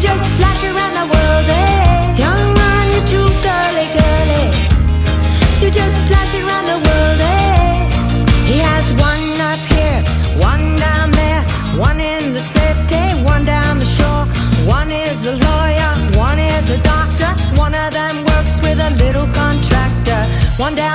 just flash around the world, eh? Young man, you're too girly, girly. You just flash around the world, eh? He has one up here, one down there, one in the city, one down the shore. One is a lawyer, one is a doctor. One of them works with a little contractor. One down